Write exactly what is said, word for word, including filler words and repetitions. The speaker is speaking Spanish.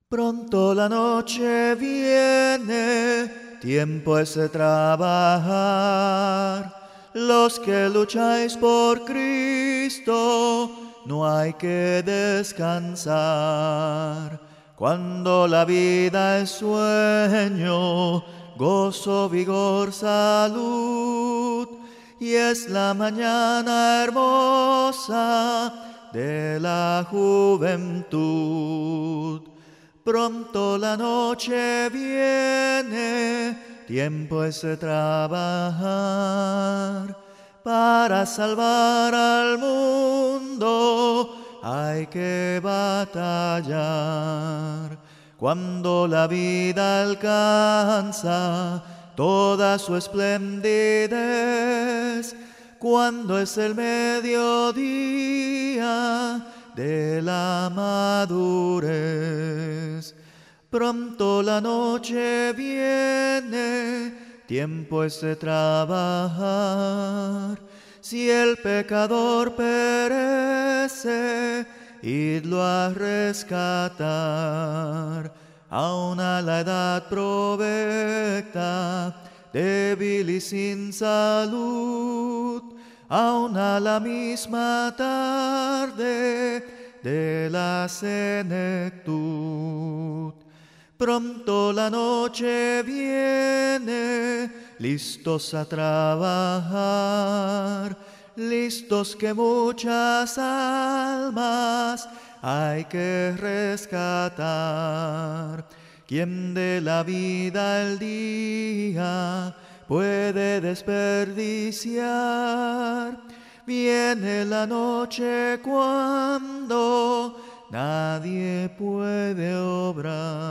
Pronto la noche viene, tiempo es de trabajar. Los que lucháis por Cristo, no hay que descansar. Cuando la vida es sueño, gozo, vigor, salud, y es la mañana hermosa de la juventud. Pronto la noche viene, tiempo es de trabajar. Para salvar al mundo hay que batallar. Cuando la vida alcanza toda su esplendidez, cuando es el mediodía de la madurez. Pronto la noche viene, tiempo es de trabajar. Si el pecador perece, idlo a rescatar. Aun a la edad provecta, débil y sin salud, aun a la misma tarde de la senectud. Pronto la noche viene, listos a trabajar, listos que muchas almas hay que rescatar. ¿Quién de la vida el día puede desperdiciar? Viene la noche cuando nadie puede obrar.